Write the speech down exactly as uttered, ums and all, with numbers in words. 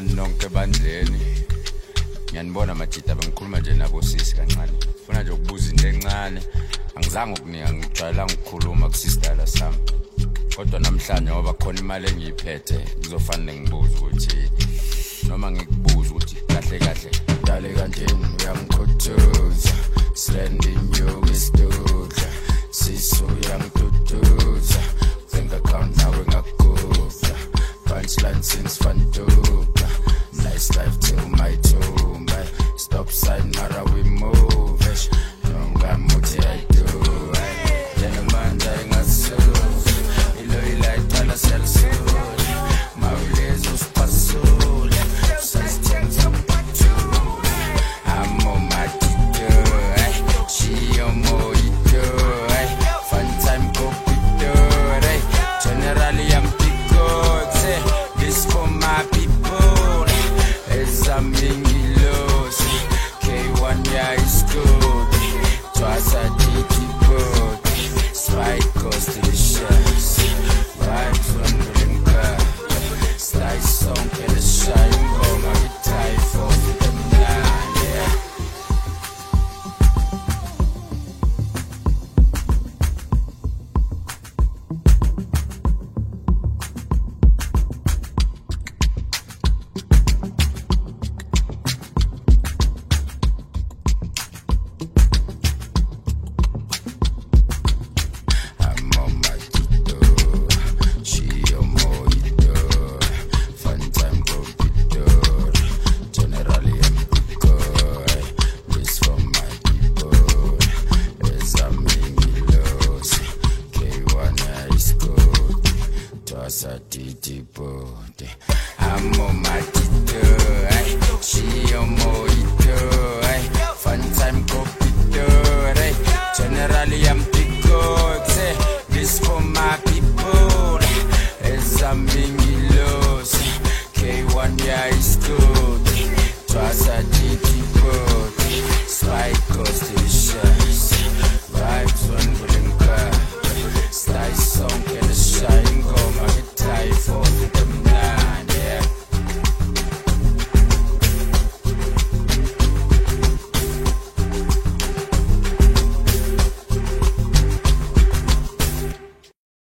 Nani nonke bandleni. Ngiyanibona majita bengikhuluma nje nabo sisi kancane. Ufuna nje ukubuza into encane. Angizange ukunika ngijwayela ngikhuluma kusistala sami. Kodwa namhlanje ngoba khona imali engiyiphethe kuzofanele ngibuze ukuthi noma ngikubuza ukuthi kahle kahle dale kanjeni uyamkhuthuza slending you istudla sisu uyamduduza think account nawe ngakudla punchline since fantuka nice life till my tomb stop sign mara we move nonga muthi I do gentleman dying as ilo ila itala selso mawulezo spasule sisters I'm on my tito she on mojito fun time go pito generally I'm picote this for my people as I'm mingilos K one yeah is good twice a day keep spike goes to the shells vibes on the car slice song and the shine home I get tired for the night yeah I'm on my tito, she on mojito, fun time go pito, generally I'm good, this for my people, as I'm mingilos, K one is good, toss a titi bote, I'm on my tito.